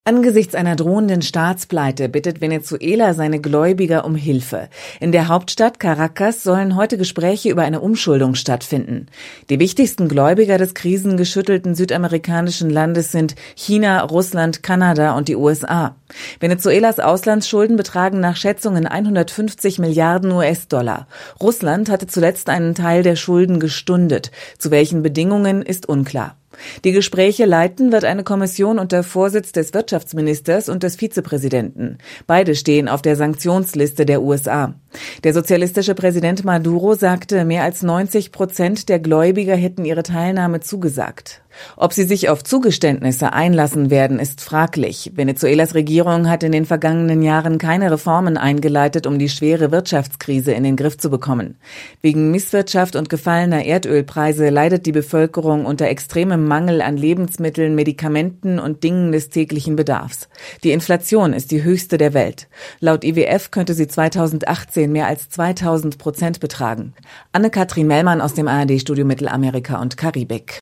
Angesichts einer drohenden Staatspleite bittet Venezuela seine Gläubiger um Hilfe. In der Hauptstadt Caracas sollen heute Gespräche über eine Umschuldung stattfinden. Die wichtigsten Gläubiger des krisengeschüttelten südamerikanischen Landes sind China, Russland, Kanada und die USA. Venezuelas Auslandsschulden betragen nach Schätzungen 150 Milliarden US-Dollar. Russland hatte zuletzt einen Teil der Schulden gestundet. Zu welchen Bedingungen ist unklar. Die Gespräche leiten wird eine Kommission unter Vorsitz des Wirtschaftsministers und des Vizepräsidenten. Beide stehen auf der Sanktionsliste der USA. Der sozialistische Präsident Maduro sagte, mehr als 90% der Gläubiger hätten ihre Teilnahme zugesagt. Ob sie sich auf Zugeständnisse einlassen werden, ist fraglich. Venezuelas Regierung hat in den vergangenen Jahren keine Reformen eingeleitet, um die schwere Wirtschaftskrise in den Griff zu bekommen. Wegen Misswirtschaft und gefallener Erdölpreise leidet die Bevölkerung unter extremem Mangel an Lebensmitteln, Medikamenten und Dingen des täglichen Bedarfs. Die Inflation ist die höchste der Welt. Laut IWF könnte sie 2018 mehr als 2000% betragen. Anne-Kathrin Mellmann aus dem ARD-Studio Mittelamerika und Karibik.